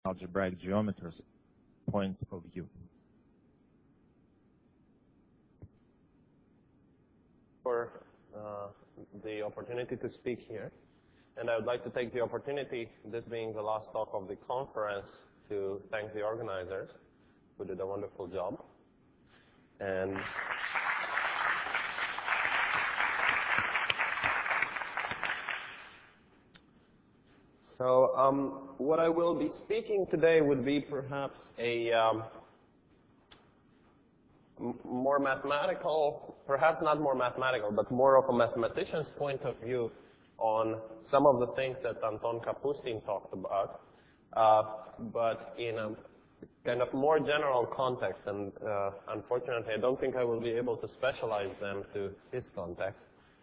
algebraic geometry's point of view. For the opportunity to speak here. And I would like to take the opportunity, this being the last talk of the conference, to thank the organizers who did a wonderful job. And so what I will be speaking today would be perhaps a more mathematical, perhaps not more mathematical, but more of a mathematician's point of view on some of the things that Anton Kapustin talked about, but in a kind of more general context. And unfortunately, I don't think I will be able to specialize them to his context.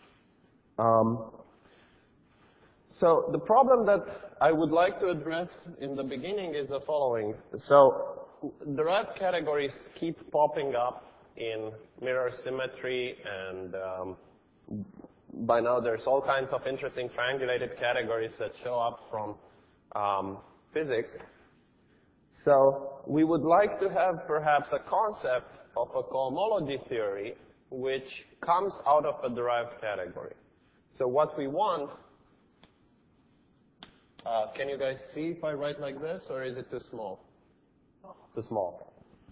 So the problem that I would like to address in the beginning is the following. So derived categories keep popping up in mirror symmetry, and by now there's all kinds of interesting triangulated categories that show up from physics. So we would like to have perhaps a concept of a cohomology theory which comes out of a derived category. So what we want, can you guys see if I write like this, or is it too small? Too small.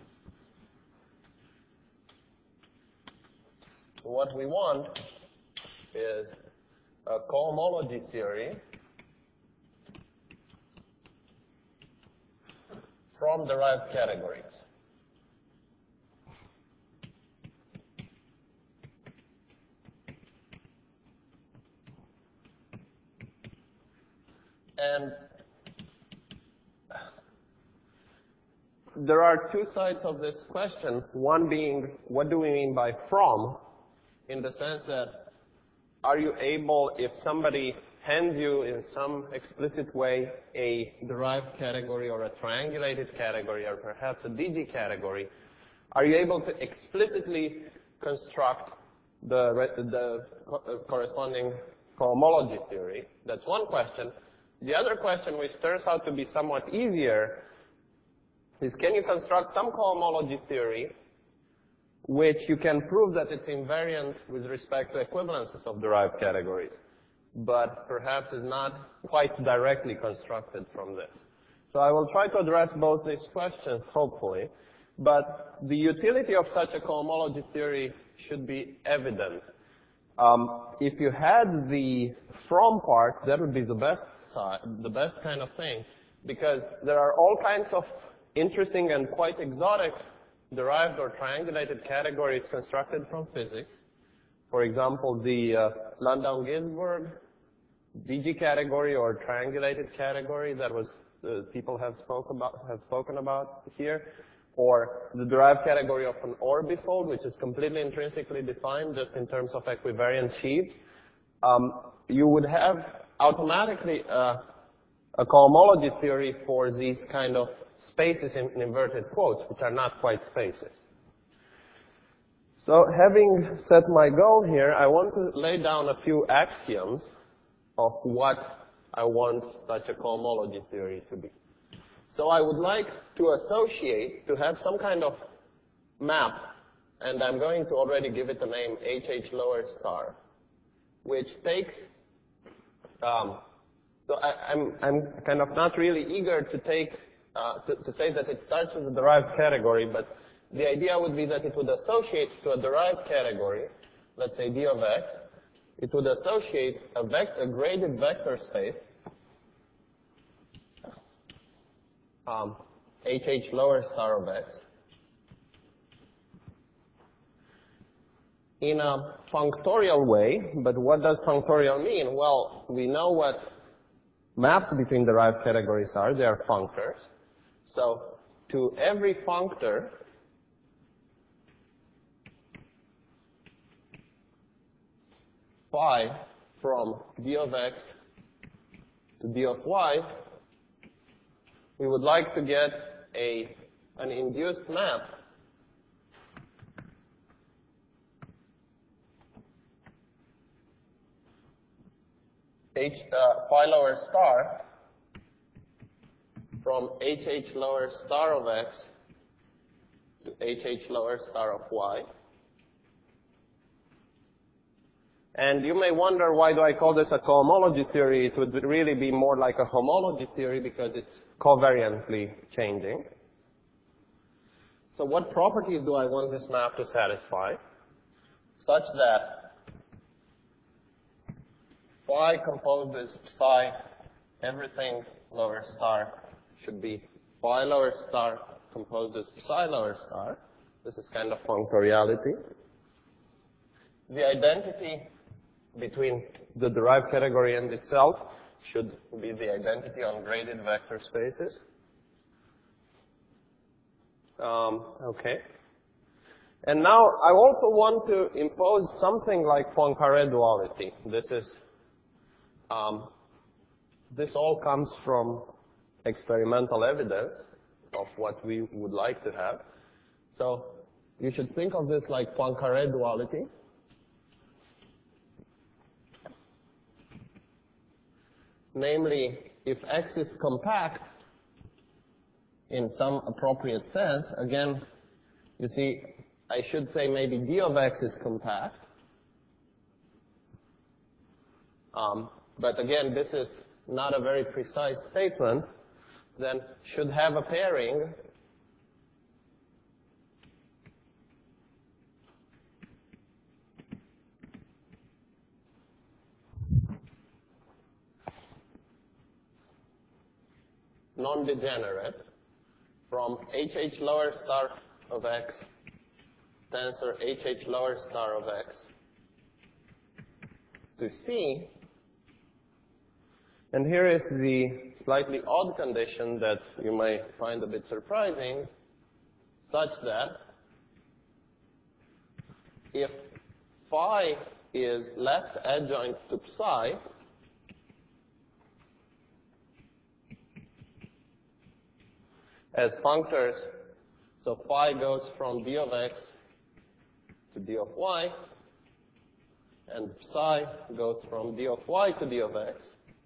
What we want is a cohomology theory from derived categories. And there are two sides of this question. One being, what do we mean by from? In the sense that, are you able, if somebody hands you in some explicit way a derived category or a triangulated category or perhaps a DG category, are you able to explicitly construct the corresponding cohomology theory? That's one question. The other question, which turns out to be somewhat easier, is can you construct some cohomology theory which you can prove that it's invariant with respect to equivalences of derived categories, but perhaps is not quite directly constructed from this. So I will try to address both these questions, hopefully, but the utility of such a cohomology theory should be evident. If you had the from part, that would be the best side, the best kind of thing, because there are all kinds of interesting and quite exotic derived or triangulated categories constructed from physics. For example, the Landau-Ginzburg DG category or triangulated category that was people have spoken about here, or the derived category of an orbifold, which is completely intrinsically defined just in terms of equivariant sheaves. You would have automatically a cohomology theory for these kind of spaces in inverted quotes, which are not quite spaces. So having set my goal here, I want to lay down a few axioms of what I want such a cohomology theory to be. So I would like to associate, to have some kind of map, and I'm going to already give it a name, HH lower star, which takes, so I'm kind of not really eager to take, to say that it starts with a derived category, but the idea would be that it would associate to a derived category, let's say D of X, it would associate a graded vector space, HH lower star of X, in a functorial way. But what does functorial mean? Well, we know what maps between derived categories are. They are functors. So to every functor, phi from D of X to D of Y, we would like to get an induced map phi lower star from HH lower star of x to HH lower star of y. And you may wonder, why do I call this a cohomology theory? It would really be more like a homology theory because it's covariantly changing. So what properties do I want this map to satisfy? Such that phi composes psi, everything lower star should be phi lower star composes psi lower star. This is kind of functoriality. The identity between the derived category and itself should be the identity on graded vector spaces. Okay. And now I also want to impose something like Poincaré duality. This all comes from experimental evidence of what we would like to have. So you should think of this like Poincaré duality. Namely, if X is compact in some appropriate sense, again, you see, I should say maybe D of X is compact. But again, this is not a very precise statement, then should have a pairing non-degenerate from HH lower star of X, tensor HH lower star of X, to C. And here is the slightly odd condition that you may find a bit surprising, such that if phi is left adjoint to psi, as functors, so phi goes from d of x to d of y, and psi goes from d of y to d of x,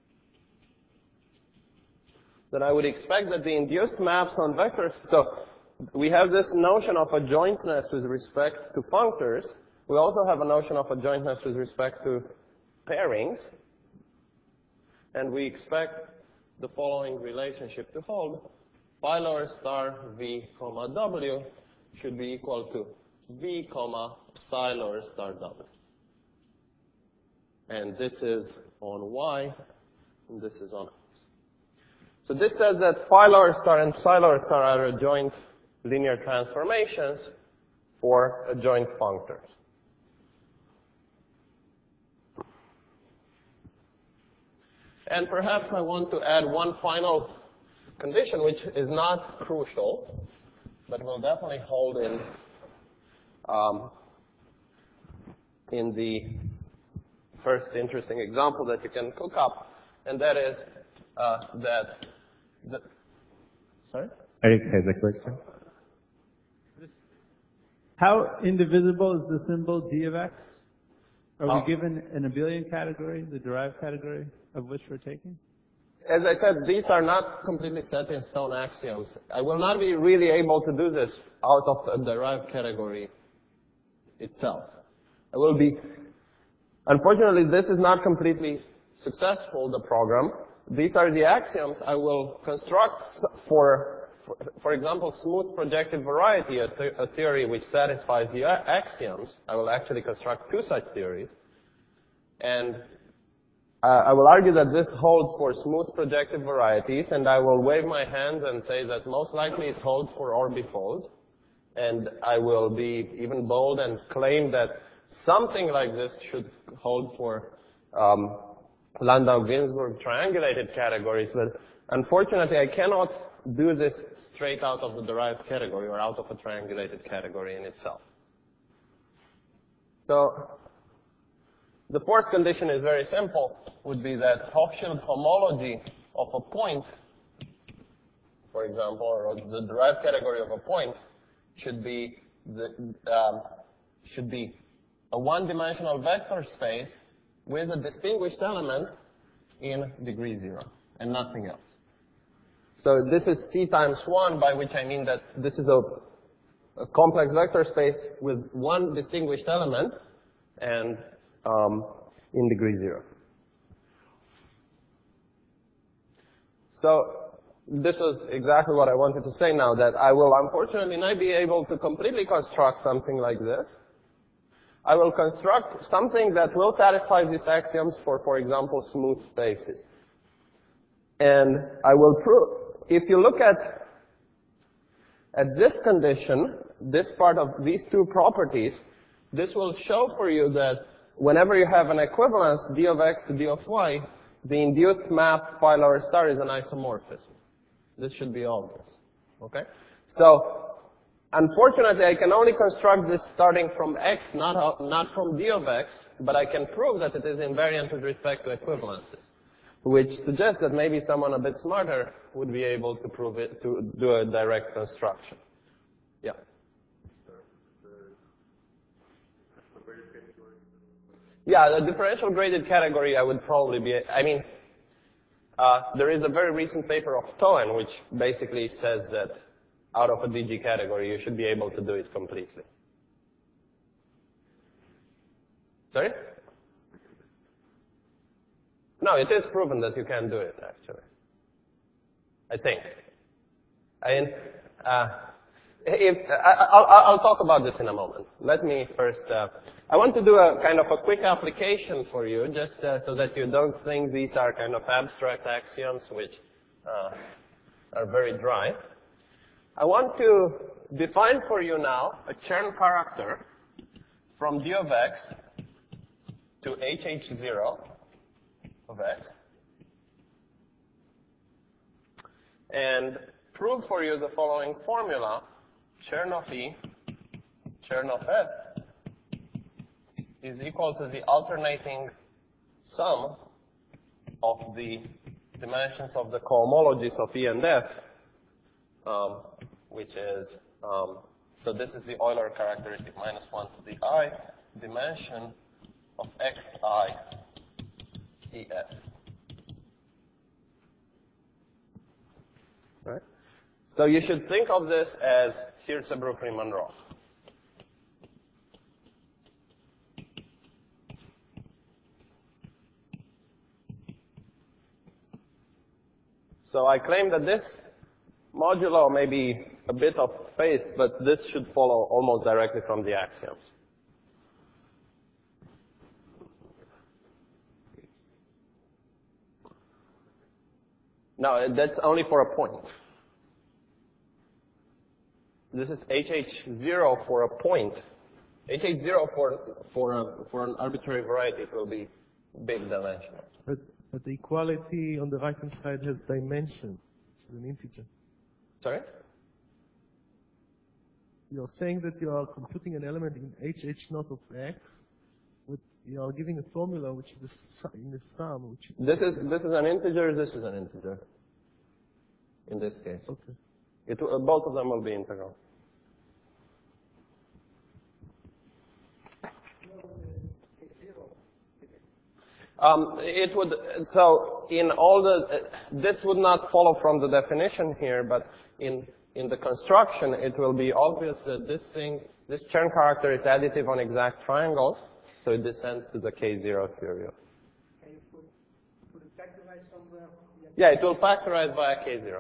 then I would expect that the induced maps on vectors, so we have this notion of adjointness with respect to functors. We also have a notion of adjointness with respect to pairings. And we expect the following relationship to hold. Phi lower star v comma w should be equal to v comma psi lower star w. And this is on y, and this is on x. So this says that phi lower star and psi lower star are adjoint linear transformations for adjoint functors. And perhaps I want to add one final condition, which is not crucial, but will definitely hold in the first interesting example that you can cook up, and that is sorry? Eric has a question. How indivisible is the symbol d of x? Are we given an abelian category, the derived category of which we're taking? As I said, these are not completely set in stone axioms. I will not be really able to do this out of the derived category itself. I will be, unfortunately, this is not completely successful, the program. These are the axioms I will construct for example, smooth projective variety, a theory which satisfies the axioms. I will actually construct two such theories. And I will argue that this holds for smooth projective varieties, and I will wave my hands and say that most likely it holds for orbifolds. And I will be even bold and claim that something like this should hold for Landau-Ginzburg triangulated categories. But unfortunately, I cannot do this straight out of the derived category or out of a triangulated category in itself. So the fourth condition is very simple, would be that Hochschild homology of a point, for example, or the derived category of a point, should be a one-dimensional vector space with a distinguished element in degree 0 and nothing else. So this is C times 1, by which I mean that this is a complex vector space with one distinguished element and in degree 0. So this was exactly what I wanted to say now, that I will unfortunately not be able to completely construct something like this. I will construct something that will satisfy these axioms for example, smooth spaces. And I will prove, if you look at this condition, this part of these two properties, this will show for you that whenever you have an equivalence, d of x to d of y, the induced map phi lower star is an isomorphism. This should be obvious. Okay? So, unfortunately, I can only construct this starting from x, not from d of x, but I can prove that it is invariant with respect to equivalences, which suggests that maybe someone a bit smarter would be able to prove it, to do a direct construction. Yeah. Yeah, the differential graded category I would probably be, there is a very recent paper of Toen which basically says that out of a DG category you should be able to do it completely. Sorry? No, it is proven that you can do it, actually. I think. I'll talk about this in a moment. Let me first, I want to do a kind of a quick application for you, just so that you don't think these are kind of abstract axioms which are very dry. I want to define for you now a Chern character from d of x to hh0 of x, and prove for you the following formula: Chern of E, Chern of F is equal to the alternating sum of the dimensions of the cohomologies of E and F, which is, so this is the Euler characteristic minus 1 to the I dimension of xi EF. Right? So you should think of this as Hirzebruch-Riemann-Roch. So I claim that this modulo may be a bit of faith, but this should follow almost directly from the axioms. No, that's only for a point. This is HH0 for a point. HH0 for an arbitrary variety, it will be big dimensional. But the equality on the right-hand side has dimension, which is an integer. Sorry? You're saying that you are computing an element in HH0 of x, but you are giving a formula which is in the sum. Which this is an integer. This is an integer. In this case, okay. Both of them will be integral. It would, so in all this would not follow from the definition here, but in the construction, it will be obvious that this Chern character is additive on exact triangles, so it descends to the K0 theory. Can you put it factorize somewhere? Yeah, it will factorize via K0.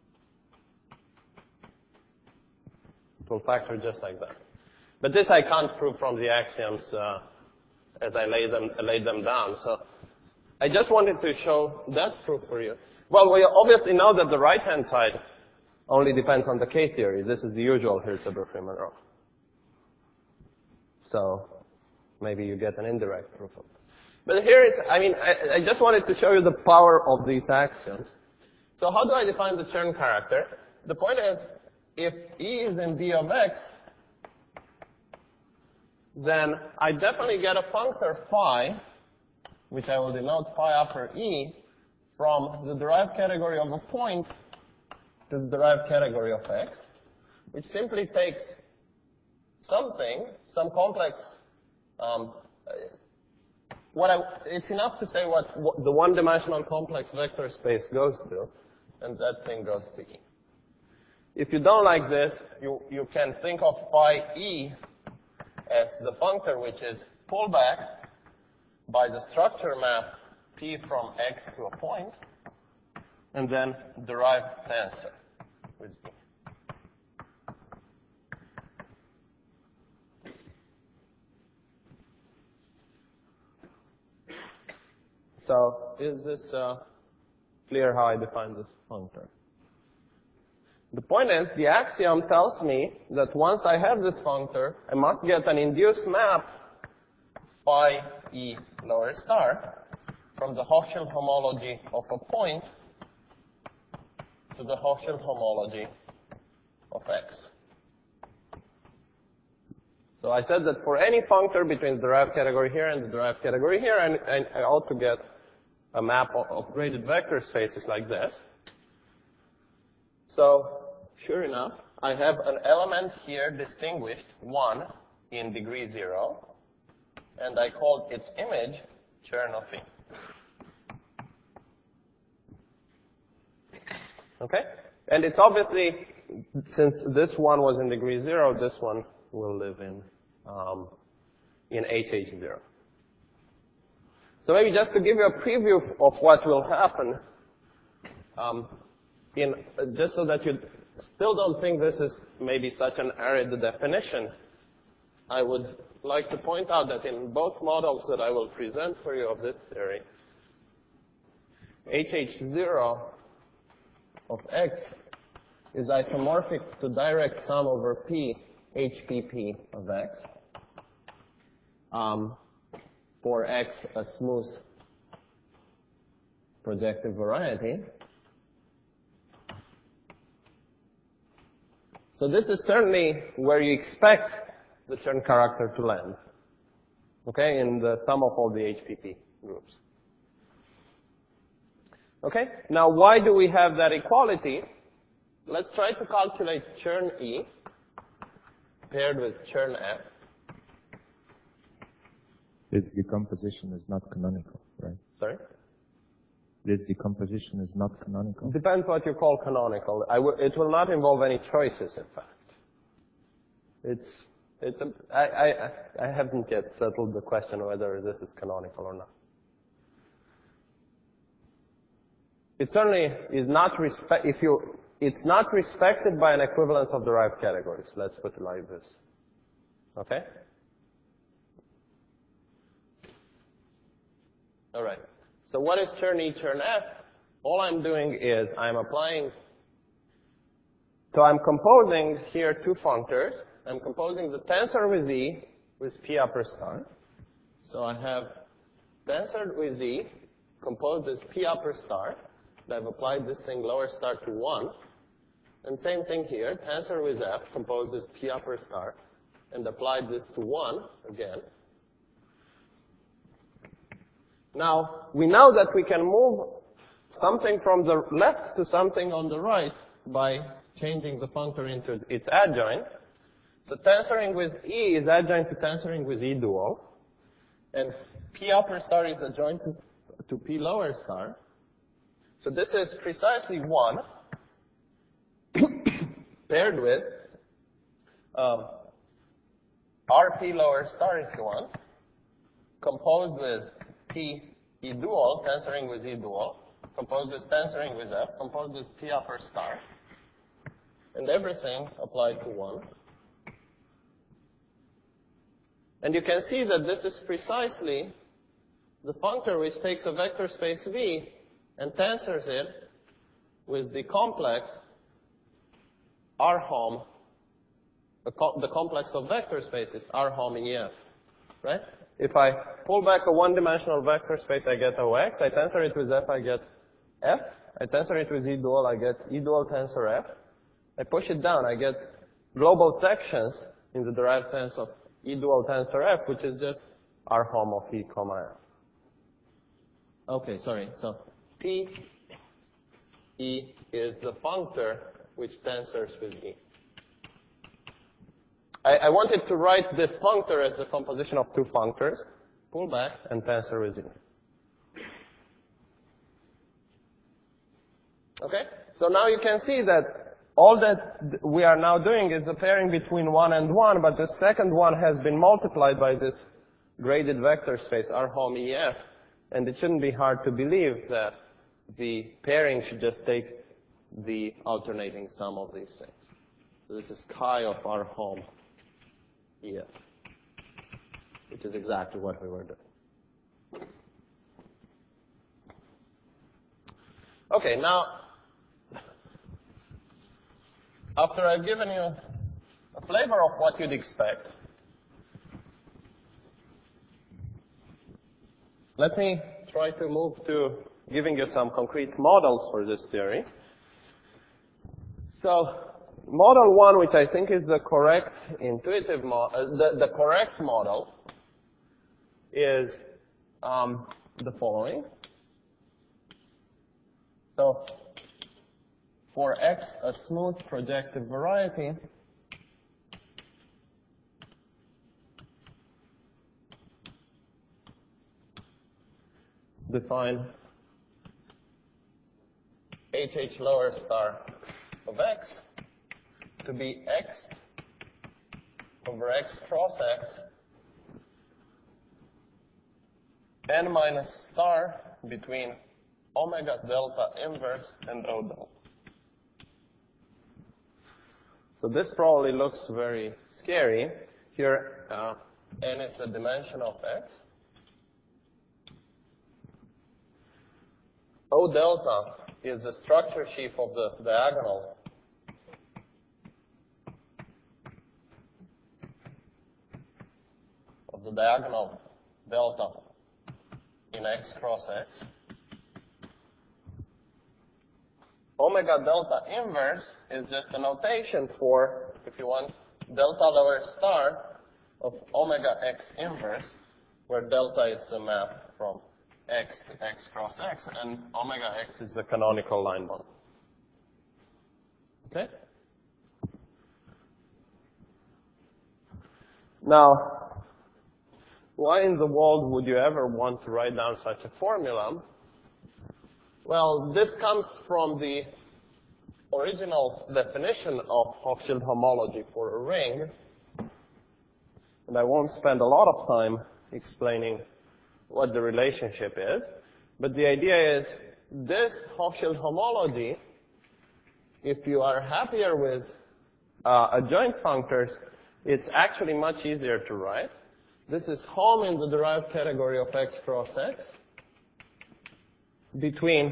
It will factor just like that. But this I can't prove from the axioms as I laid them down. So I just wanted to show that proof for you. Well, we obviously know that the right-hand side only depends on the K theory. This is the usual Hirzebruch-Riemann-Roch. So maybe you get an indirect proof of this. But here is, I just wanted to show you the power of these axioms. So how do I define the Chern character? The point is, if E is in D of X, then I definitely get a functor phi, which I will denote phi upper E, from the derived category of a point to the derived category of X, which simply takes something, some complex, it's enough to say what the one-dimensional complex vector space goes to. and that thing goes to E. If you don't like this, you can think of phi E as the functor which is pulled back by the structure map P from X to a point, and then derive tensor with E. So is this clear how I define this functor? The point is, the axiom tells me that once I have this functor, I must get an induced map phi E lower star from the Hochschild homology of a point to the Hochschild homology of X. So I said that for any functor between the derived category here and the derived category here, I ought to get a map of graded vector spaces like this. So, sure enough, I have an element here distinguished 1 in degree 0, and I called its image Chernoff. Okay? And it's obviously, since this one was in degree 0, this one will live in HH0. So maybe just to give you a preview of what will happen, just so that you still don't think this is maybe such an arid definition, I would like to point out that in both models that I will present for you of this theory, HH0 of X is isomorphic to direct sum over P, HPP of X. For X, a smooth projective variety. So this is certainly where you expect the Chern character to land, okay, in the sum of all the HPP groups. Okay, now why do we have that equality? Let's try to calculate Chern E paired with Chern F. This decomposition is not canonical, right? Sorry? This decomposition is not canonical. Depends what you call canonical. It will not involve any choices, in fact. I haven't yet settled the question whether this is canonical or not. It certainly is not it's not respected by an equivalence of derived categories. Let's put it like this. Okay? All right. So what is Chern E, Chern F? All I'm doing is I'm composing here two functors. I'm composing the tensor with E with P upper star. So I have tensor with E composed as P upper star. I've applied this thing lower star to 1. And same thing here, tensor with F composed as P upper star, and applied this to 1 again. Now, we know that we can move something from the left to something on the right by changing the functor into its adjoint. So tensoring with E is adjoint to tensoring with E dual. And P upper star is adjoint to P lower star. So this is precisely 1 paired with RP lower star, if you want, composed with P E dual, tensoring with E dual, composed with tensoring with F, composed with P upper star, and everything applied to 1. And you can see that this is precisely the functor which takes a vector space V and tensors it with the complex R-hom, the complex of vector spaces, R-hom EF, right? If I pull back a one-dimensional vector space, I get OX. I tensor it with F, I get F. I tensor it with E dual, I get E dual tensor F. I push it down, I get global sections in the derived sense of E dual tensor F, which is just R-hom of E, F. Okay, sorry. So P E is the functor which tensors with E. I wanted to write this functor as a composition of two functors, pull back and tensor with E. Okay? So now you can see that all that we are now doing is a pairing between 1 and 1, but the second one has been multiplied by this graded vector space, our home EF, and it shouldn't be hard to believe that the pairing should just take the alternating sum of these things. So this is chi of our home EF, which is exactly what we were doing. Okay, now, after I've given you a flavor of what you'd expect, let me try to move to giving you some concrete models for this theory. So, model 1, which I think is the correct intuitive model, the correct model, is the following. So, for X, a smooth projective variety, define HH lower star of X to be X over X cross X n minus star between omega delta inverse and O delta. So this probably looks very scary. Here, n is a dimension of X. O delta is the structure sheaf of the diagonal delta in X cross X. Omega delta inverse is just a notation for, if you want, delta lower star of omega X inverse, where delta is the map from X to X cross X, and omega X is the canonical line bond. Okay? Now, why in the world would you ever want to write down such a formula? Well, this comes from the original definition of Hochschild homology for a ring, and I won't spend a lot of time explaining what the relationship is, but the idea is this Hochschild homology, if you are happier with adjoint functors, it's actually much easier to write. This is home in the derived category of X cross X between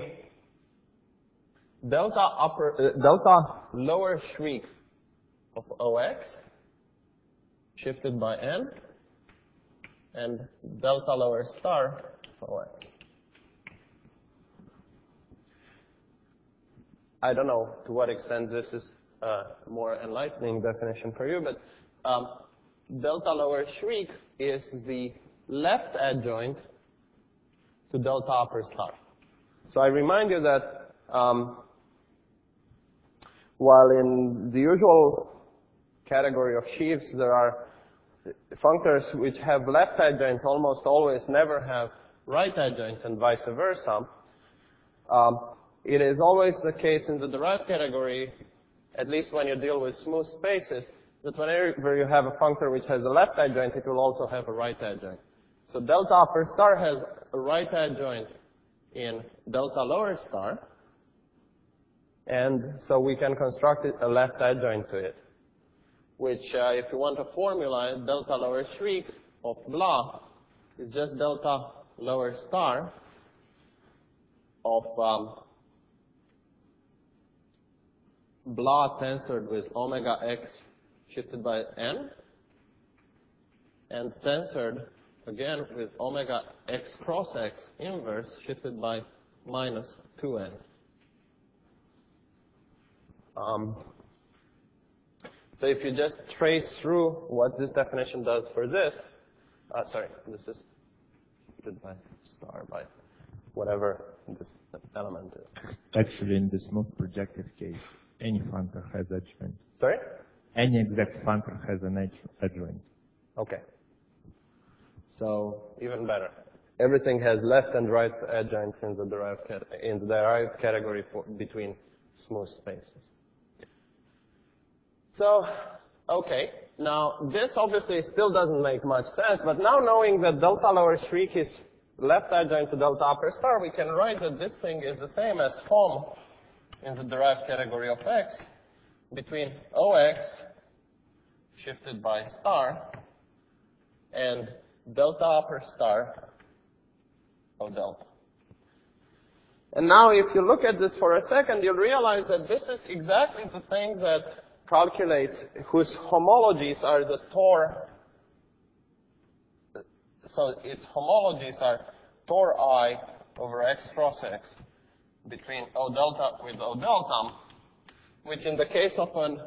delta lower shriek of OX shifted by n and delta lower star of OX. I don't know to what extent this is a more enlightening definition for you, but delta lower shriek is the left adjoint to delta upper star. So I remind you that while in the usual category of sheaves there are functors which have left adjoint almost always never have right adjoints and vice versa, it is always the case in the derived category, at least when you deal with smooth spaces, that whenever you have a functor which has a left adjoint, it will also have a right adjoint. So delta upper star has a right adjoint in delta lower star, and so we can construct a left adjoint to it, which, if you want a formula, delta lower shriek of blah is just delta lower star of blah tensored with omega X shifted by n, and tensored again with omega X cross X inverse shifted by minus 2n. So if you just trace through what this definition does for this, this is shifted by star by whatever this element is. Actually, in the smooth projective case, any functor has adjoint. Sorry? Any exact functor has an adjoint. Okay. So even better. Everything has left and right adjoints in the derived category between smooth spaces. So, okay, now this obviously still doesn't make much sense, but now knowing that delta lower shriek is left adjoint to delta upper star, we can write that this thing is the same as FOM in the derived category of X between OX shifted by star and delta upper star of delta. And now if you look at this for a second, you'll realize that this is exactly the thing that calculates whose homologies are the Tor. So its homologies are Tor I over X cross X between O delta with O delta, which in the case of an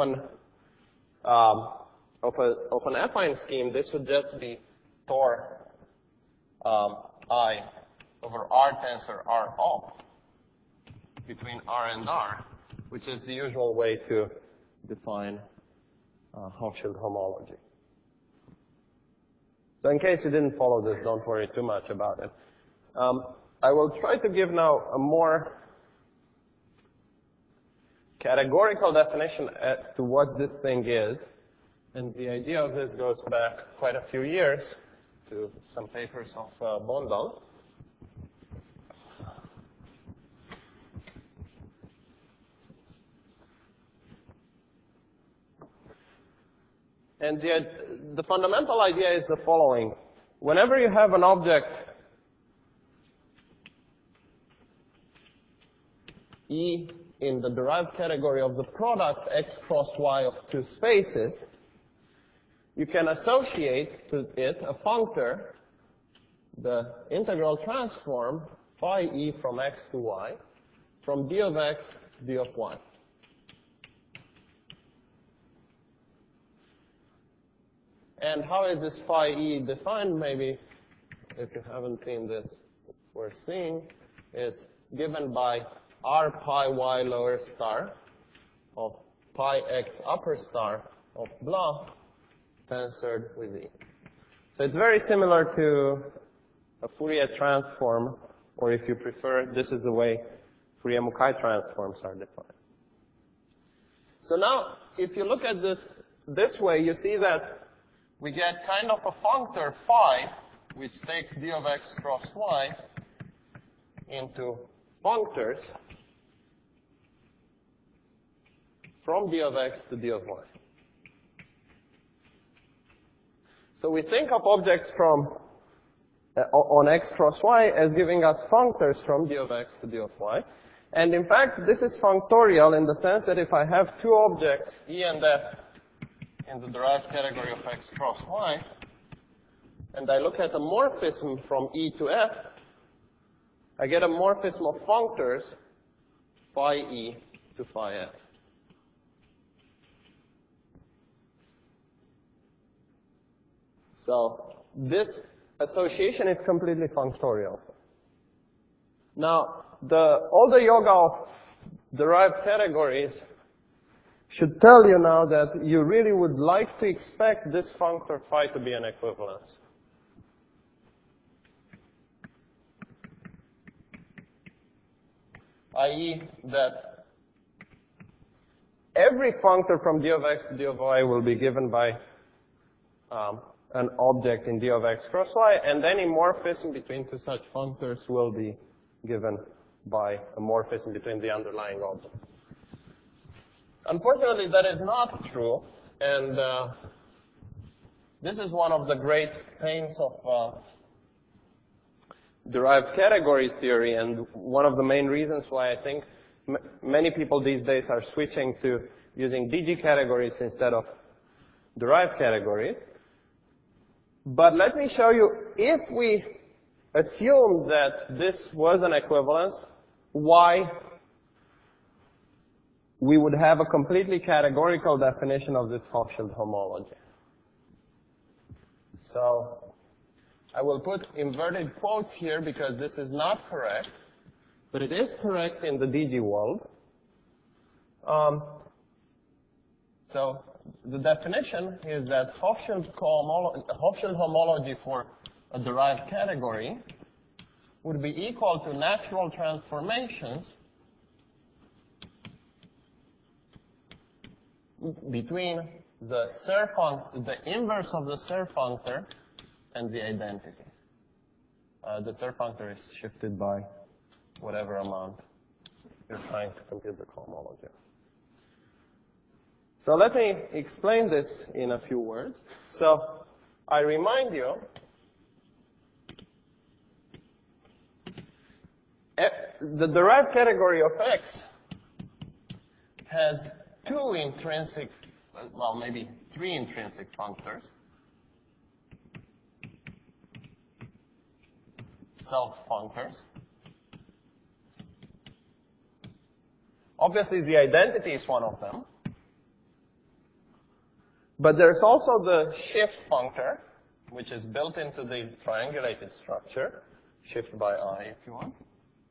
affine scheme, this would just be Tor I over R tensor R op between R and R, which is the usual way to define Hochschild homology. So in case you didn't follow this, don't worry too much about it. I will try to give now a more categorical definition as to what this thing is. And the idea of this goes back quite a few years to some papers of Bondal. And the fundamental idea is the following. Whenever you have an object E in the derived category of the product X cross Y of two spaces, you can associate to it a functor, the integral transform phi E from X to Y, from d of X, d of Y. And how is this phi E defined? Maybe if you haven't seen this, it's worth seeing. It's given by R pi Y lower star of pi X upper star of blah tensored with E. So it's very similar to a Fourier transform, or if you prefer, this is the way Fourier-Mukai transforms are defined. So now, if you look at this way, you see that we get kind of a functor phi, which takes d of X cross Y into functors from d of X to d of Y. So we think of objects from on X cross Y as giving us functors from d of X to d of Y. And in fact, this is functorial in the sense that if I have two objects, E and F, in the derived category of X cross Y, and I look at a morphism from E to F, I get a morphism of functors phi E to phi F. So this association is completely functorial. Now, all the yoga of derived categories should tell you now that you really would like to expect this functor phi to be an equivalence. I.e. that every functor from d of X to d of Y will be given by an object in d of X cross Y, and any morphism between two such functors will be given by a morphism between the underlying objects. Unfortunately, that is not true, and this is one of the great pains of derived category theory, and one of the main reasons why I think many people these days are switching to using DG categories instead of derived categories. But let me show you, if we assume that this was an equivalence, why we would have a completely categorical definition of this Hochschild homology. So I will put inverted quotes here because this is not correct, but it is correct in the DG world. So the definition is that Hochschild homology for a derived category would be equal to natural transformations between the inverse of the Serre functor and the identity. The Serre functor is shifted by whatever amount you're trying to compute the cohomology. So let me explain this in a few words. So I remind you, the derived category of X has two intrinsic, well, maybe three intrinsic functors. Self-functors. Obviously, the identity is one of them. But there's also the shift functor, which is built into the triangulated structure, shift by I if you want.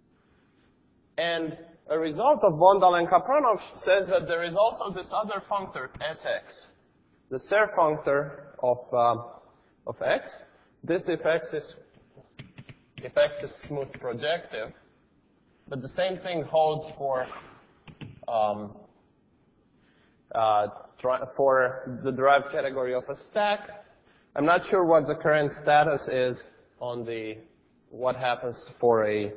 And a result of Bondal and Kapranov says that there is also this other functor, Sx, the Serre functor of X. This if X is smooth projective, but the same thing holds for the derived category of a stack. I'm not sure what the current status is on what happens for a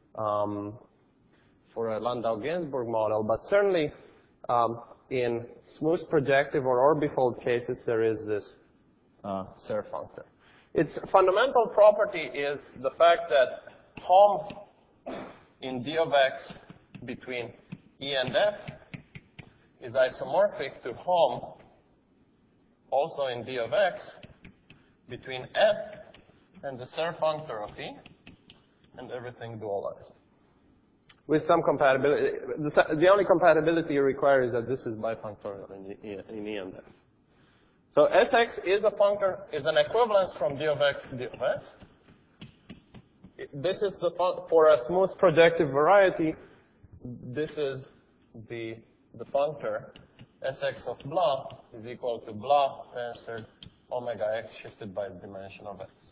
Landau-Ginzburg model, but certainly in smooth projective or orbifold cases, there is this Serre functor. Its fundamental property is the fact that Hom in D of X between E and F is isomorphic to Hom also in D of X between F and the Serre functor of E, and everything dualized. With some compatibility, the only compatibility you require is that this is bifunctorial in E and F. So Sx is an equivalence from D of X to D of X. This is for a smooth projective variety. This is the functor Sx of blah is equal to blah tensor omega x shifted by the dimension of x.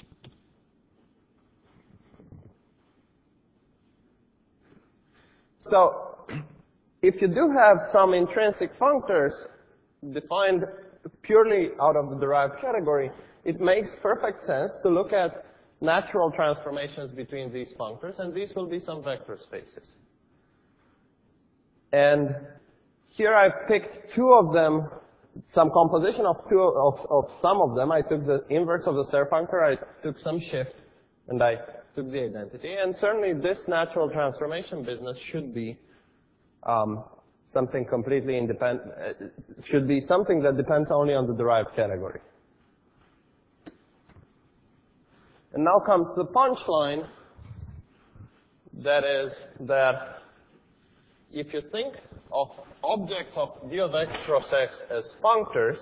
So if you do have some intrinsic functors defined purely out of the derived category, it makes perfect sense to look at natural transformations between these functors, and these will be some vector spaces. And here I've picked two of them, some composition of some of them. I took the inverse of the Serre functor, I took some shift, and I took the identity. And certainly this natural transformation business should be something completely independent, should be something that depends only on the derived category. And now comes the punchline, that is that if you think of objects of D of X cross X as functors,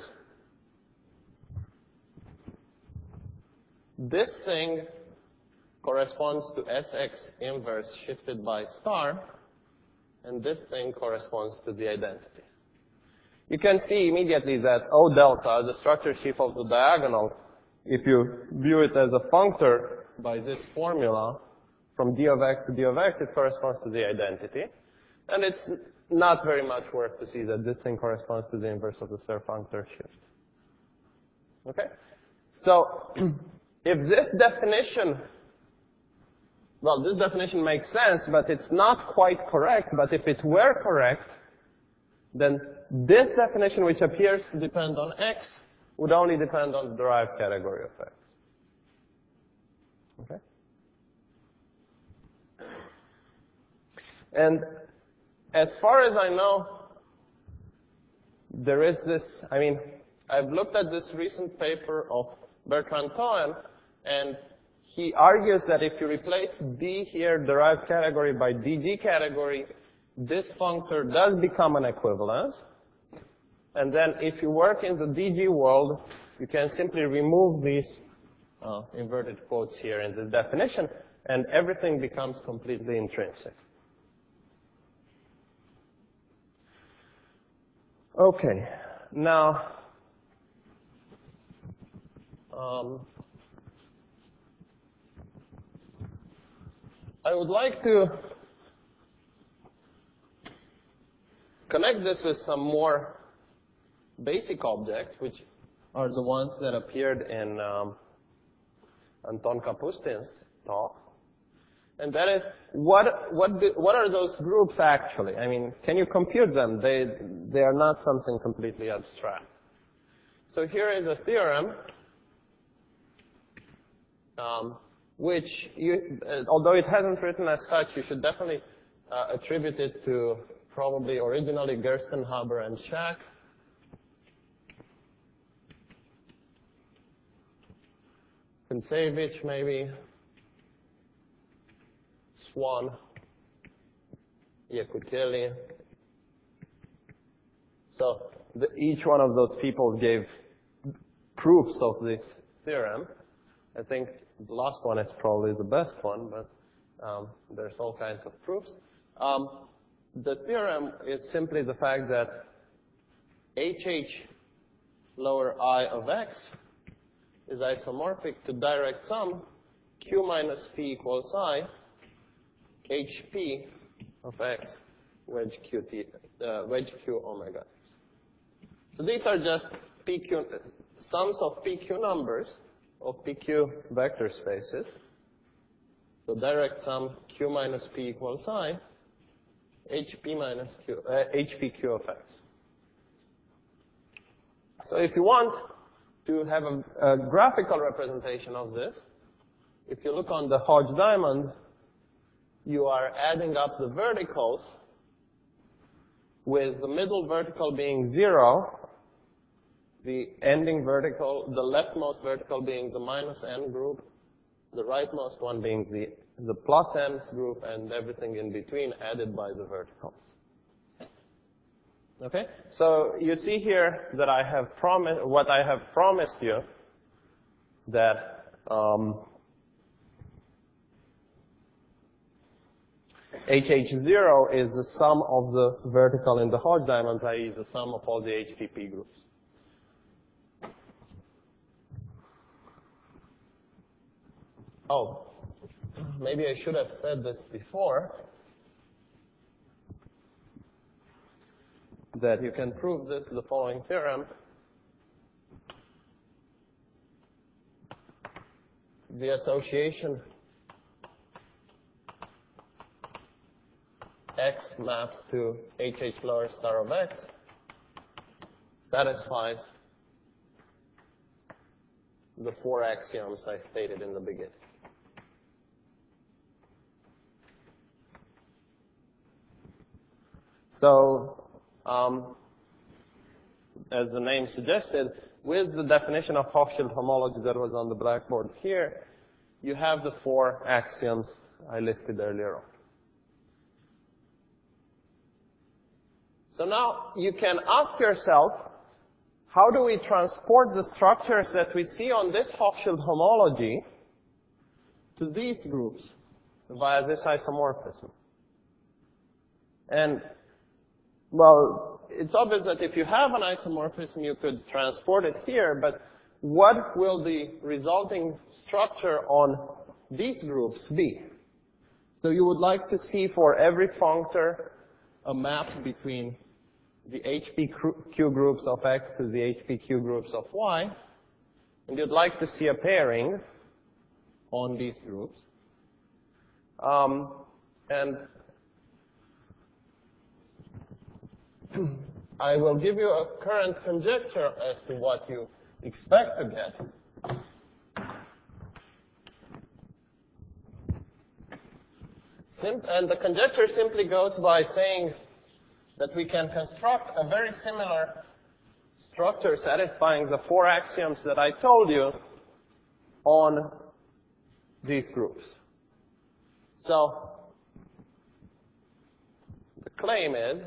this thing corresponds to Sx inverse shifted by star, and this thing corresponds to the identity. You can see immediately that O delta, the structure sheaf of the diagonal, if you view it as a functor by this formula, from D of X to D of X, it corresponds to the identity. And it's not very much work to see that this thing corresponds to the inverse of the Serre functor shift. Okay? So, if this definition, well, this definition makes sense, but it's not quite correct, but if it were correct, then this definition, which appears to depend on X, would only depend on the derived category of X. Okay? And as far as I know, there is this, I've looked at this recent paper of Bertrand Cohen, and he argues that if you replace D here, derived category, by DG category, this functor does become an equivalence. And then if you work in the DG world, you can simply remove these inverted quotes here in the definition, and everything becomes completely intrinsic. Okay, now, I would like to connect this with some more basic objects, which are the ones that appeared in Anton Kapustin's talk. And that is, what are those groups actually? I mean, can you compute them? They are not something completely abstract. So here is a theorem, which, although it hasn't written as such, you should definitely attribute it to probably originally Gerstenhaber and Schack. Kontsevich, maybe. Swan. Yakuteli. So each one of those people gave proofs of this theorem. I think the last one is probably the best one, but there's all kinds of proofs. The theorem is simply the fact that HH lower I of X is isomorphic to direct sum Q minus P equals I HP of X wedge Q omega X. So these are just PQ sums of PQ numbers of PQ vector spaces. So direct sum Q minus P equals I HP minus Q HPQ of X. So if you want to have a graphical representation of this, if you look on the Hodge diamond, you are adding up the verticals with the middle vertical being 0, the ending vertical, the leftmost vertical being the minus n group, the rightmost one being the plus n's group, and everything in between added by the verticals. Okay? So you see here that I have what I have promised you, that HH0 is the sum of the vertical in the Hodge diamonds, i.e. the sum of all the HPP groups. Oh, maybe I should have said this before, that you can prove this the following theorem. The association X maps to HH lower star of X satisfies the 4 axioms I stated in the beginning. So, as the name suggested, with the definition of Hochschild homology that was on the blackboard here, you have the 4 axioms I listed earlier on. So now you can ask yourself, how do we transport the structures that we see on this Hochschild homology to these groups via this isomorphism? And, well, it's obvious that if you have an isomorphism, you could transport it here, but what will the resulting structure on these groups be? So you would like to see for every functor a map between the HPQ groups of X to the HPQ groups of Y, and you'd like to see a pairing on these groups. And I will give you a current conjecture as to what you expect to get. And the conjecture simply goes by saying that we can construct a very similar structure satisfying the 4 axioms that I told you on these groups. So the claim is,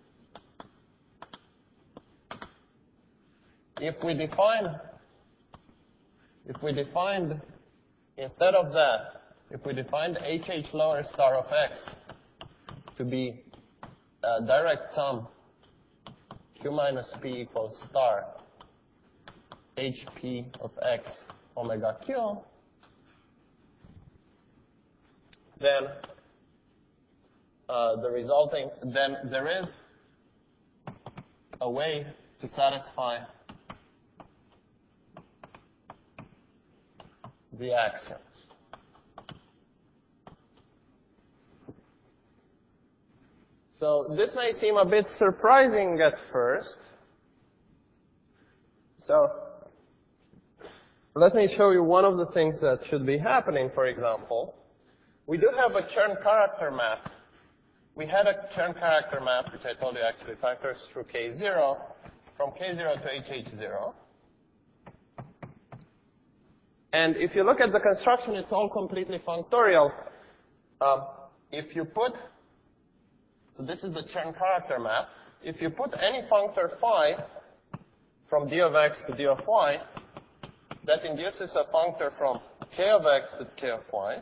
if we defined, instead of that, if we defined HH lower star of X to be a direct sum Q minus P equals star HP of X omega Q, then then there is a way to satisfy the axioms. So this may seem a bit surprising at first. So let me show you one of the things that should be happening, for example. We do have a Chern character map. We had a Chern character map, which I told you actually factors through K0, from K0 to HH0. And if you look at the construction, it's all completely functorial. If you put, so this is the Chern character map. If you put any functor phi from d of x to d of y, that induces a functor from k of x to k of y,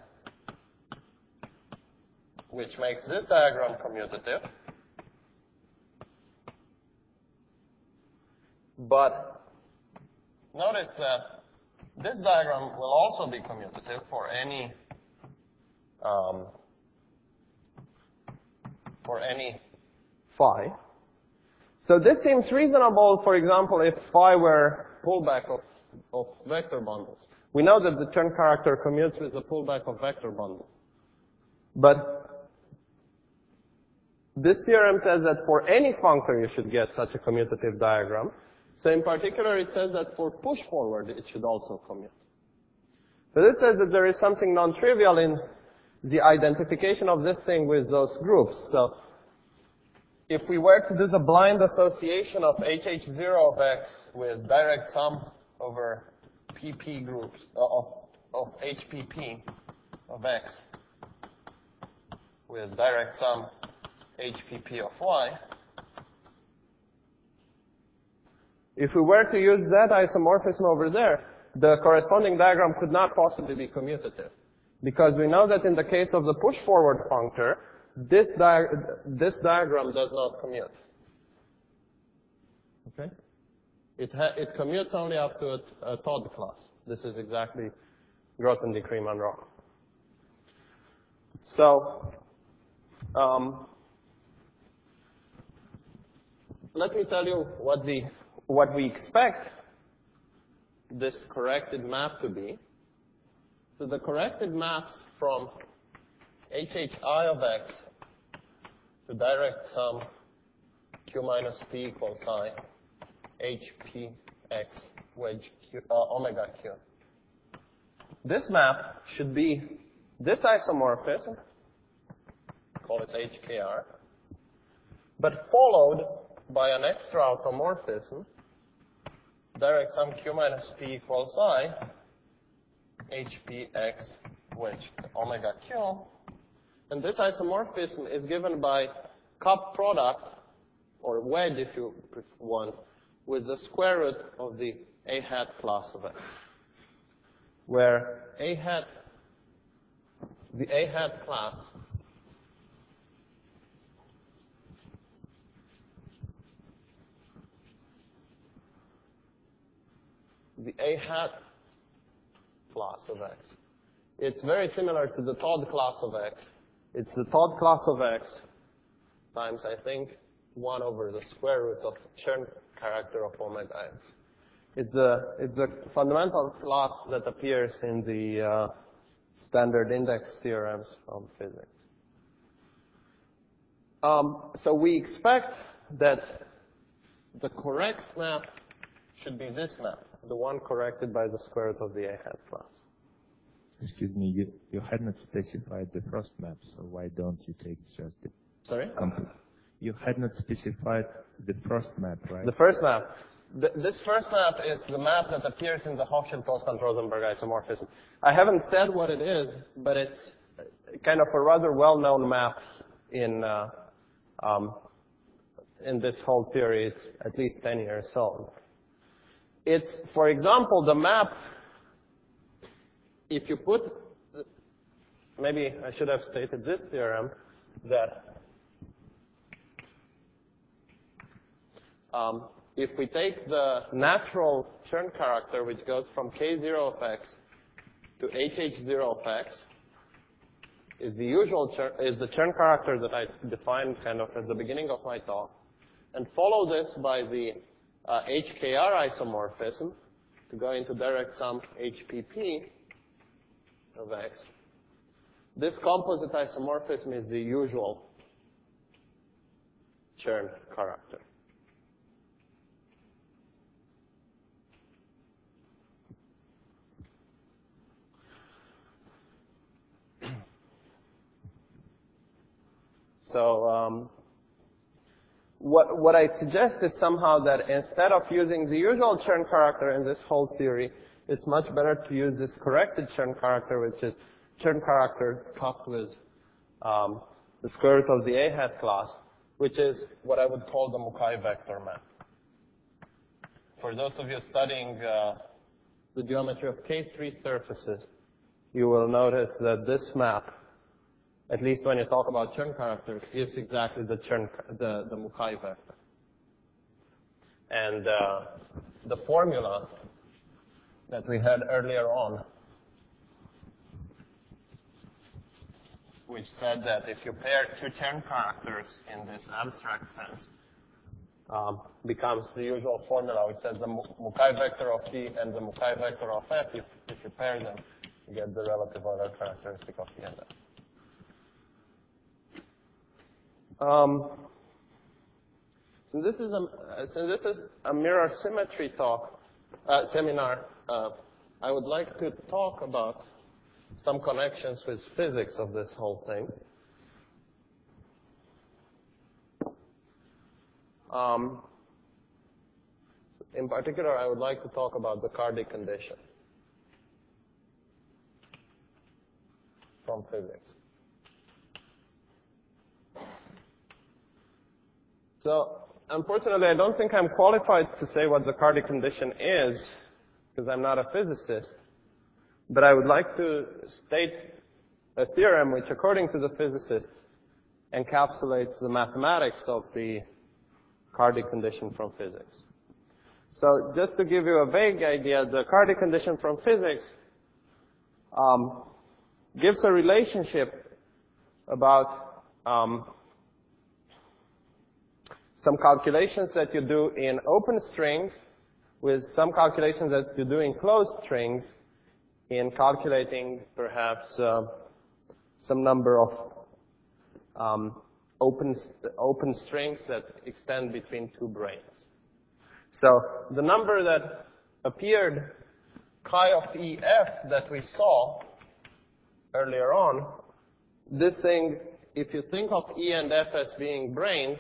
which makes this diagram commutative. But notice that this diagram will also be commutative for any phi. So this seems reasonable, for example, if phi were pullback of vector bundles. We know that the Chern character commutes with the pullback of vector bundle. But this theorem says that for any functor you should get such a commutative diagram. So in particular, it says that for push forward, it should also commute. So this says that there is something non-trivial in the identification of this thing with those groups. So if we were to do the blind association of HH0 of x with direct sum over PP groups of HPP of x with direct sum HPP of y, if we were to use that isomorphism over there, the corresponding diagram could not possibly be commutative. Because we know that in the case of the push-forward functor, this diagram does not commute. Okay? It commutes only up to a Todd class. This is exactly Grothendieck-Riemann-Roch. So, let me tell you what we expect this corrected map to be. So the corrected maps from HHI of x to direct sum q minus p equals I HPX wedge q, omega q. This map should be this isomorphism, call it HKR, but followed by an extra automorphism, direct sum q minus p equals I HPX wedge omega q. And this isomorphism is given by cup product, or wedge if you want, with the square root of the A hat class of x, where the A hat class of x. It's very similar to the Todd class of x. It's the Todd class of x times, I think, 1 over the square root of Chern character of omega x. It's the fundamental class that appears in the standard index theorems from physics. So we expect that the correct map should be this map, the one corrected by the square root of the A hat class. Excuse me, you had not specified the first map, so why don't you take just the... Sorry? You had not specified the first map, right? The first map. This first map is the map that appears in the Hochschild-Postan-Rosenberg isomorphism. I haven't said what it is, but it's kind of a rather well-known map in this whole theory. It's at least 10 years old. It's, for example, the map, if you put, maybe I should have stated this theorem, that if we take the natural Chern character, which goes from K0 of x to HH0 of x, is the Chern character that I defined kind of at the beginning of my talk, and follow this by the HKR isomorphism to go into direct sum HPP of X. This composite isomorphism is the usual Chern character. So what I suggest is somehow that instead of using the usual Chern character in this whole theory, it's much better to use this corrected Chern character, which is Chern character coupled with the square root of the A hat class, which is what I would call the Mukai vector map. For those of you studying the geometry of K3 surfaces, you will notice that this map, at least when you talk about Chern characters, gives exactly the Mukai vector. And the formula that we had earlier on, which said that if you pair two Chern characters in this abstract sense, becomes the usual formula, which says the Mukai vector of T and the Mukai vector of F. If you pair them, you get the relative order characteristic of T and F. Since this is a mirror symmetry seminar, I would like to talk about some connections with physics of this whole thing. In particular, I would like to talk about the Cardy condition from physics. So, unfortunately, I don't think I'm qualified to say what the Cardy condition is, because I'm not a physicist. But I would like to state a theorem which, according to the physicists, encapsulates the mathematics of the Cardy condition from physics. So, just to give you a vague idea, the Cardy condition from physics gives a relationship about some calculations that you do in open strings with some calculations that you do in closed strings in calculating perhaps some number of open strings that extend between two branes. So the number that appeared, chi of EF, that we saw earlier on, this thing, if you think of E and F as being branes,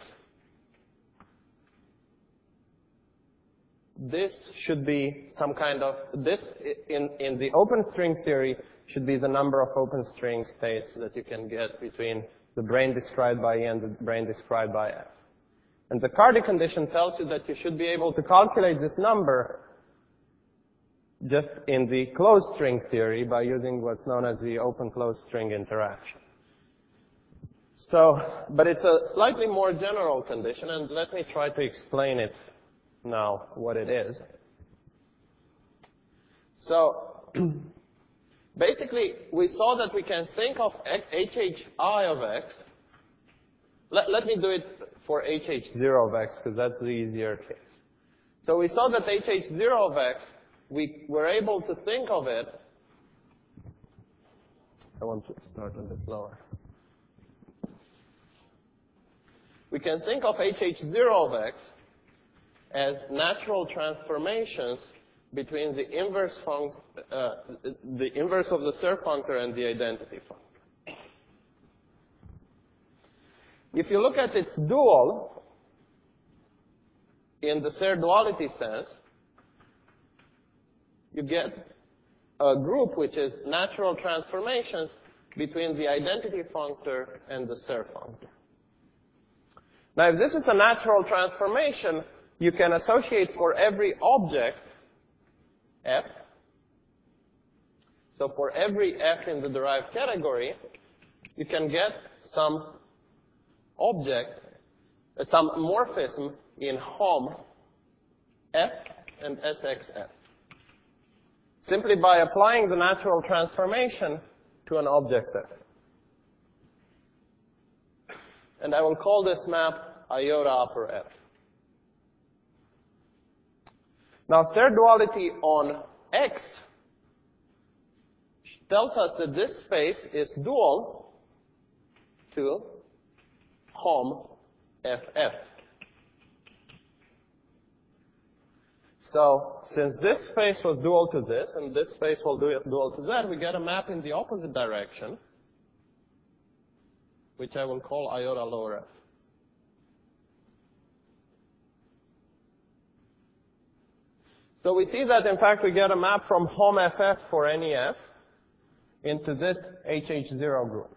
this should be some kind of, this in the open string theory should be the number of open string states that you can get between the brane described by E and the brane described by F. And the Cardy condition tells you that you should be able to calculate this number just in the closed string theory by using what's known as the open-closed string interaction. So, but it's a slightly more general condition, and let me try to explain it now, what it is. So, basically, we saw that we can think of HHI of X. Let me do it for HH0 of X, because that's the easier case. So we saw that HH0 of X, we were able to think of it. I want to start a bit lower. We can think of HH0 of X as natural transformations between the inverse of the Serre functor and the identity functor. If you look at its dual, in the Serre duality sense, you get a group which is natural transformations between the identity functor and the Serre functor. Now, if this is a natural transformation, you can associate for every object F. So for every F in the derived category, you can get some object, some morphism in Hom F and SXF. Simply by applying the natural transformation to an object F. And I will call this map iota upper F. Now, third duality on X tells us that this space is dual to Hom FF. So, since this space was dual to this, and this space will be dual to that, we get a map in the opposite direction, which I will call iota lower f. So we see that, in fact, we get a map from Hom FF for any f into this HH0 group.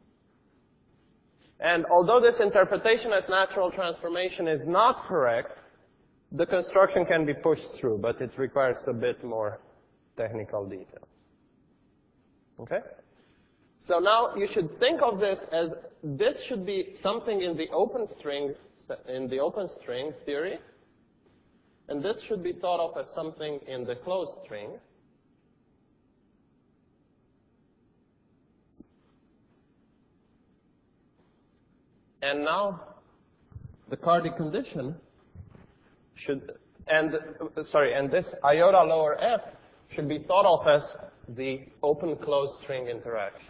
And although this interpretation as natural transformation is not correct, the construction can be pushed through, but it requires a bit more technical detail. Okay? So now you should think of this as this should be something in the open string theory, and this should be thought of as something in the closed string. And now the Cardy condition and this iota lower f should be thought of as the open-closed string interaction.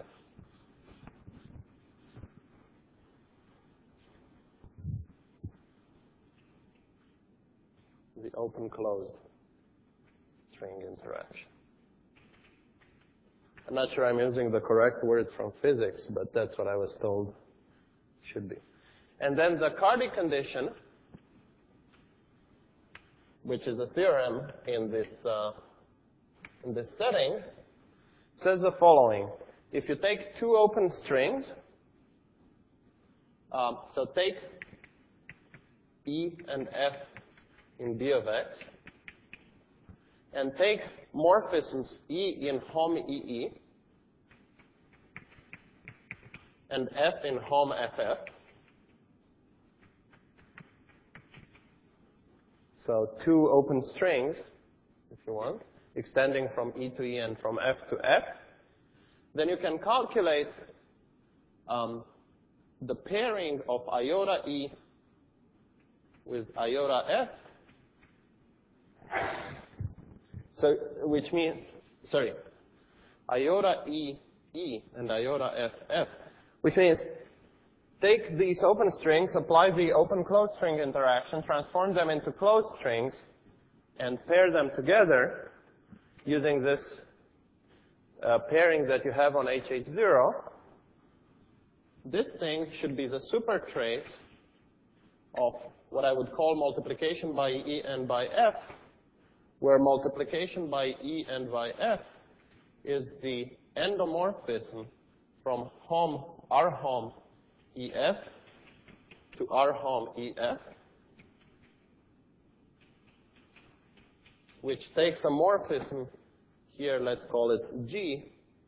The open-closed string interaction. I'm not sure I'm using the correct word from physics, but that's what I was told should be. And then the Cardy condition, which is a theorem in this setting, says the following. If you take two open strings, so take E and F in B of X, and take morphisms E in Hom EE, and F in Hom FF, so two open strings, if you want, extending from E to E and from F to F, then you can calculate the pairing of iota E with iota F, so which means, iota E E and iota F F, which means take these open strings, apply the open-closed string interaction, transform them into closed strings, and pair them together using this pairing that you have on HH0. This thing should be the supertrace of what I would call multiplication by E and by F, where multiplication by E and by F is the endomorphism from R Hom EF to R Hom EF, which takes a morphism here, let's call it G,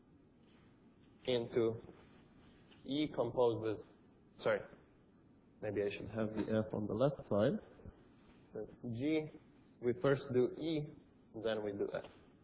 into E composed with, maybe I should have the F on the left side. That's G, we first do E, then we do F.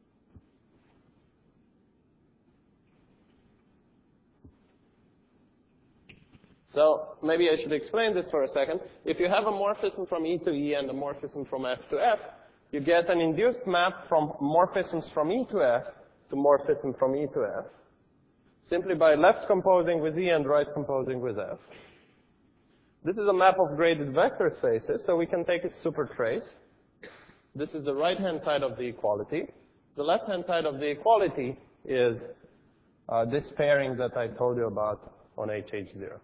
So maybe I should explain this for a second. If you have a morphism from E to E and a morphism from F to F, you get an induced map from morphisms from E to F to morphism from E to F, simply by left composing with E and right composing with F. This is a map of graded vector spaces, so we can take its supertrace. This is the right-hand side of the equality. The left-hand side of the equality is this pairing that I told you about on HH0.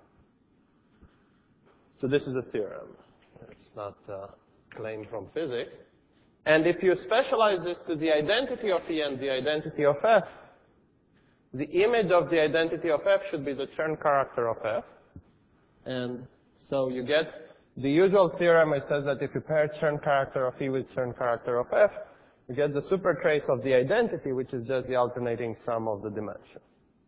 So this is a theorem. It's not a claim from physics. And if you specialize this to the identity of E and the identity of F, the image of the identity of F should be the Chern character of F. And so you get the usual theorem. It says that if you pair Chern character of E with Chern character of F, you get the supertrace of the identity, which is just the alternating sum of the dimensions.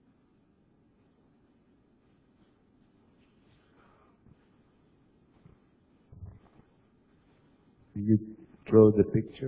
You draw the picture?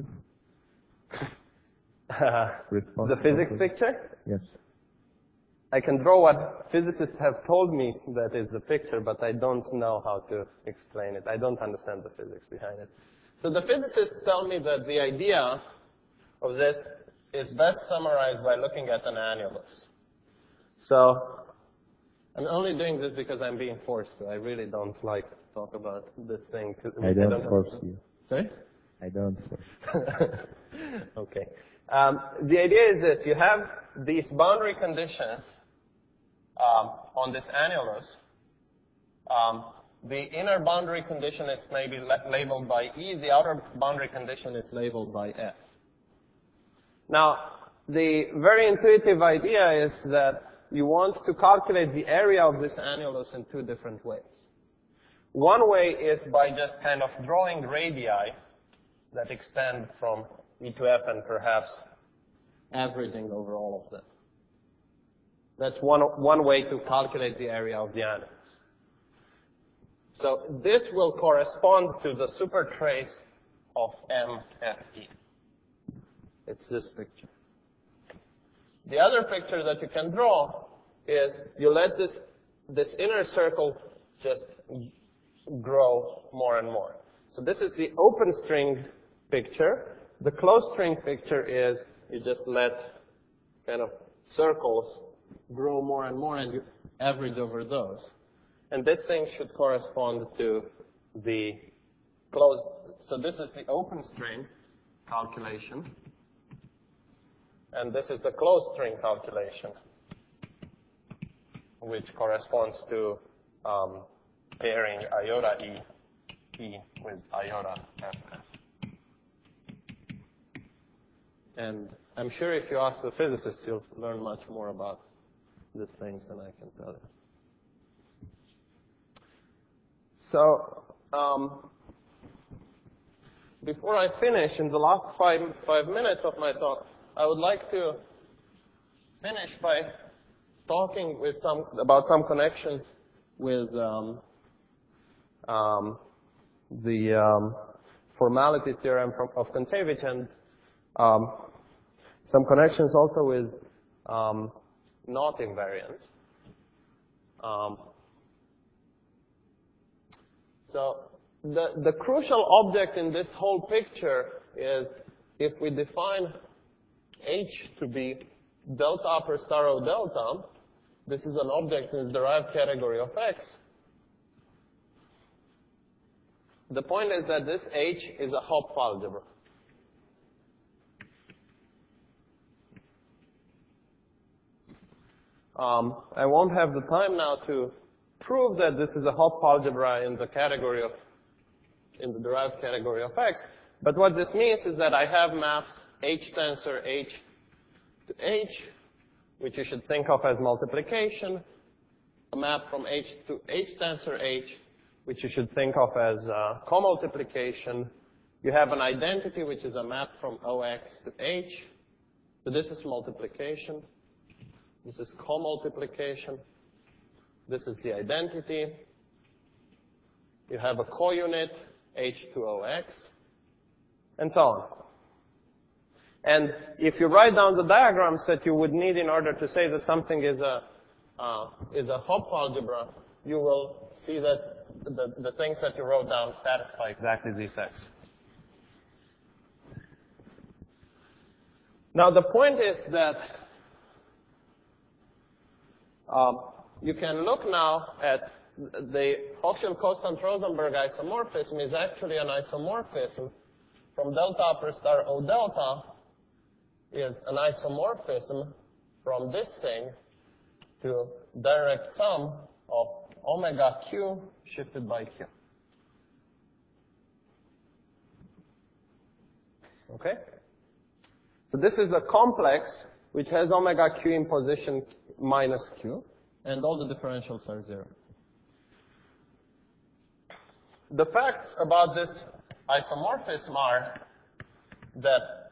The physics picture? Yes. I can draw what physicists have told me that is the picture, but I don't know how to explain it. I don't understand the physics behind it. So the physicists tell me that the idea of this is best summarized by looking at an annulus. So I'm only doing this because I'm being forced to. I really don't like to talk about this thing. I don't force you. Sorry? I don't force. Okay. The idea is this. You have these boundary conditions on this annulus. The inner boundary condition is maybe labeled by E. The outer boundary condition is labeled by F. Now, the very intuitive idea is that you want to calculate the area of this annulus in two different ways. One way is by just kind of drawing radii that extend from E to F and perhaps averaging over all of them. That's one way to calculate the area of the annulus. So this will correspond to the supertrace of MFE. It's this picture. The other picture that you can draw is you let this inner circle just grow more and more. So this is the open string picture. The closed string picture is you just let kind of circles grow more and more and you average over those. And this thing should correspond to the closed. So this is the open string calculation. And this is the closed string calculation, which corresponds to pairing iota E with iota FF. And I'm sure if you ask the physicists, you'll learn much more about these things than I can tell you. So, before I finish, in the last five minutes of my talk, I would like to finish by talking about some connections with the formality theorem of Kontsevich and some connections also with knot invariance. So the crucial object in this whole picture is if we define H to be delta upper star O delta, this is an object in the derived category of X. The point is that this H is a Hopf algebra. I won't have the time now to prove that this is a Hopf algebra in the derived category of X. But what this means is that I have maps H tensor H to H, which you should think of as multiplication, a map from H to H tensor H, which you should think of as co-multiplication. You have an identity, which is a map from OX to H. So this is multiplication. This is co-multiplication. This is the identity. You have a co-unit, H to OX, and so on. And if you write down the diagrams that you would need in order to say that something is a Hopf algebra, you will see that the things that you wrote down satisfy exactly these X. Now the point is that you can look now at the Hochschild-Constant-Rosenberg isomorphism is actually an isomorphism from delta upper star O delta is an isomorphism from this thing to direct sum of omega q shifted by q. Okay? So this is a complex which has omega q in position minus q, and all the differentials are 0. The facts about this isomorphism are that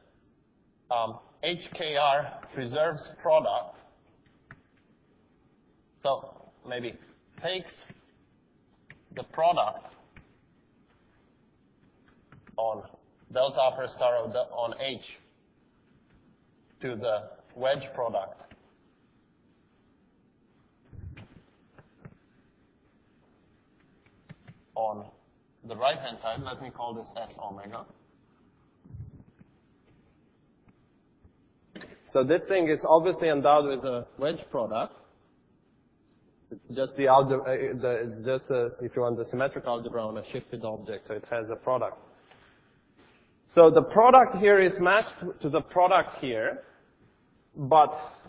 HKR preserves product. So maybe takes the product on delta upper star on H to the wedge product on the right-hand side. Let me call this S omega. So this thing is obviously endowed with a wedge product. It's just the algebra, if you want, the symmetric algebra on a shifted object, so it has a product. So the product here is matched to the product here, but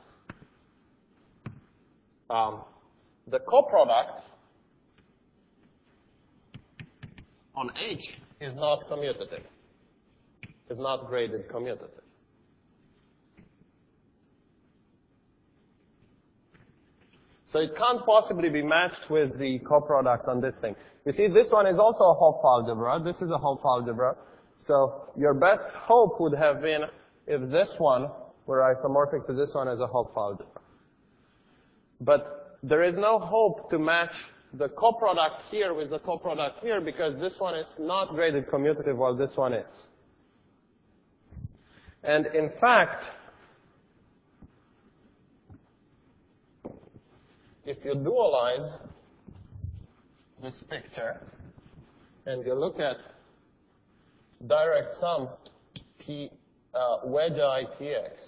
the coproduct on H is not commutative. Is not graded commutative. So it can't possibly be matched with the coproduct on this thing. You see, this one is also a Hopf algebra. This is a Hopf algebra. So your best hope would have been if this one were isomorphic to this one as a Hopf algebra. But there is no hope to match the coproduct here with the coproduct here because this one is not graded commutative while this one is. And in fact, if you dualize this picture and you look at direct sum wedge I Tx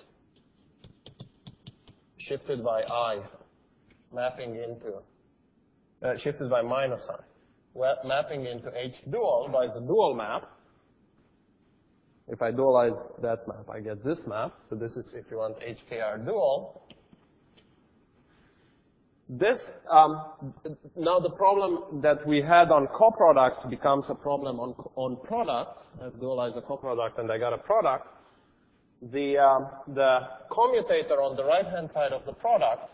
shifted by I mapping into shifted by minus I mapping into H dual by the dual map. If I dualize that map, I get this map. So this is, if you want, HKR dual. This, now the problem that we had on coproducts becomes a problem on products. I dualize a coproduct and I got a product. The commutator on the right-hand side of the product.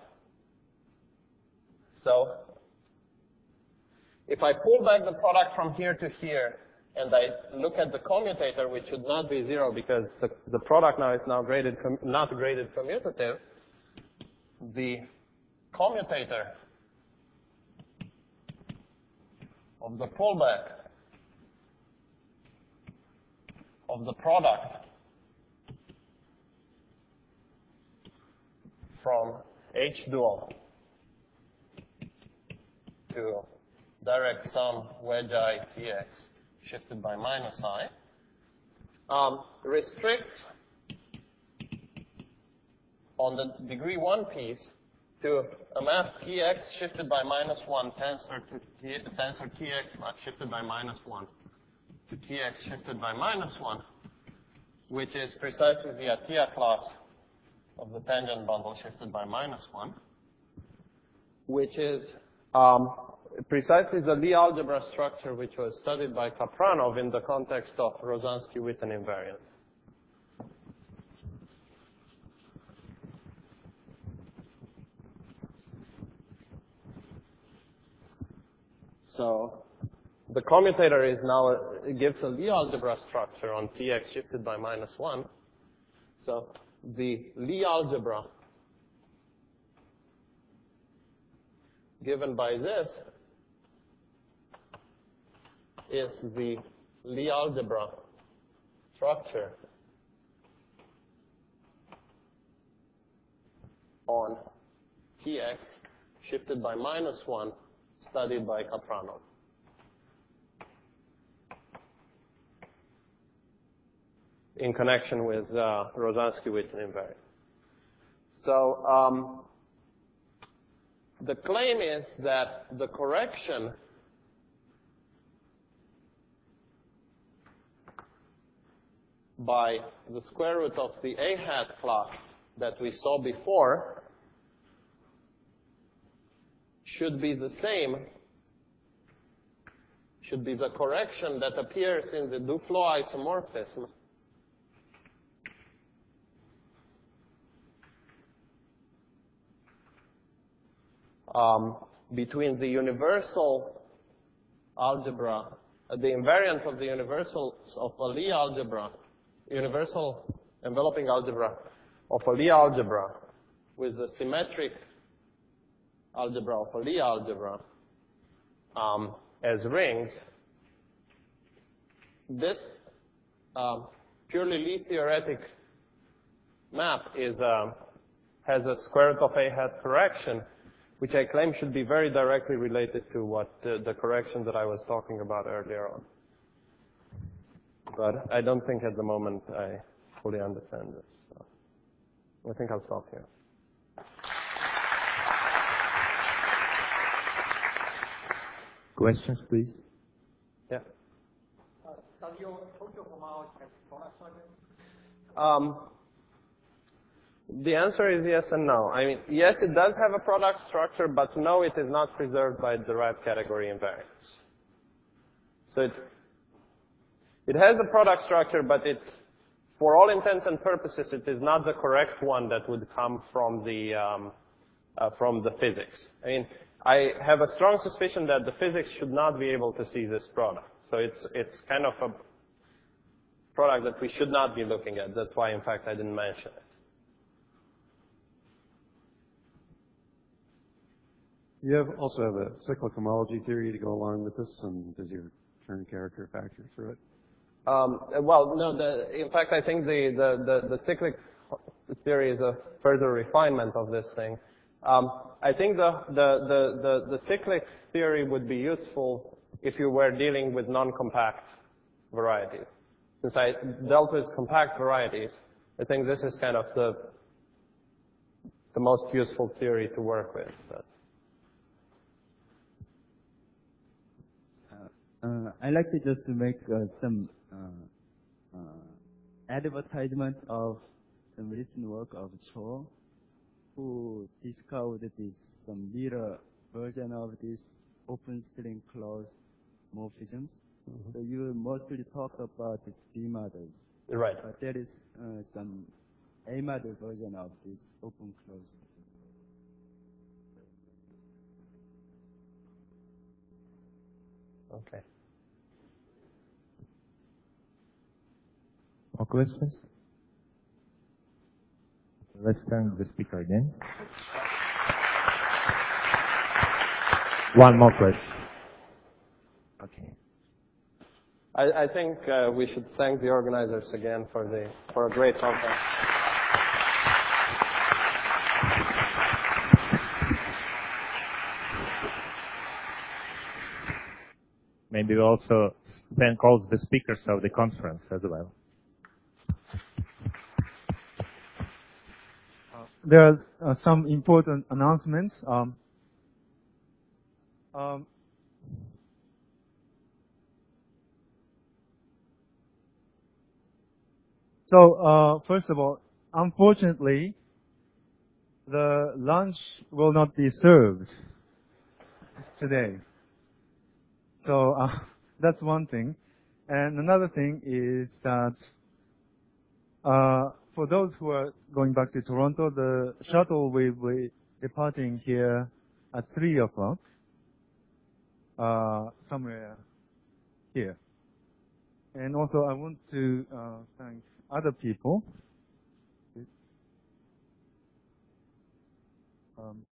So, if I pull back the product from here to here, and I look at the commutator, which should not be 0 because the product now is now graded, not graded commutative, the commutator of the pullback of the product from H dual to direct sum wedge I Tx shifted by minus I restricts on the degree 1 piece to a map Tx shifted by minus 1 tensor Tx shifted by minus 1 to Tx shifted by minus 1, which is precisely the Atiyah class of the tangent bundle shifted by minus 1, which is precisely the Lie algebra structure which was studied by Kapranov in the context of Rozansky-Witten invariance. So the commutator is now, it gives a Lie algebra structure on Tx shifted by minus 1. So the Lie algebra given by this is the Lie algebra structure on Tx shifted by minus 1 studied by Kapranov. In connection with Rozansky-Witten invariance. So the claim is that the correction by the square root of the A hat class that we saw before should be the same, should be the correction that appears in the Duflo isomorphism between the universal algebra, the invariant of the universals of a Lie algebra, universal enveloping algebra of a Lie algebra with the symmetric algebra of a Lie algebra as rings. This purely Lie theoretic map is has a square root of A hat correction which I claim should be very directly related to what the correction that I was talking about earlier on. But I don't think at the moment I fully understand this. So I think I'll stop here. Questions, please? Yeah. Does your Tokyo homology have product structure? The answer is yes and no. I mean, yes, it does have a product structure, but no, it is not preserved by derived category invariants. So it has a product structure, but for all intents and purposes, it is not the correct one that would come from the physics. I mean, I have a strong suspicion that the physics should not be able to see this product. So it's kind of a product that we should not be looking at. That's why, in fact, I didn't mention it. You also have a cyclic homology theory to go along with this, and does your turn character factor through it? Well, no. In fact, I think the cyclic theory is a further refinement of this thing. I think the cyclic theory would be useful if you were dealing with non-compact varieties. Since I dealt with compact varieties, I think this is kind of the most useful theory to work with. But. I'd like to just make some advertisement of some recent work of Cho, who discovered some later version of this open string closed morphisms. So you mostly talk about the B models. Right. But there is some A model version of this open closed. Okay. More questions? Let's thank the speaker again. One more question. Okay. I think we should thank the organizers again for a great conference. Maybe we also thank all the speakers of the conference as well. There are some important announcements. So first of all, unfortunately, the lunch will not be served today. So that's one thing. And another thing is that for those who are going back to Toronto, the shuttle will be departing here at 3 o'clock, somewhere here. And also I want to thank other people.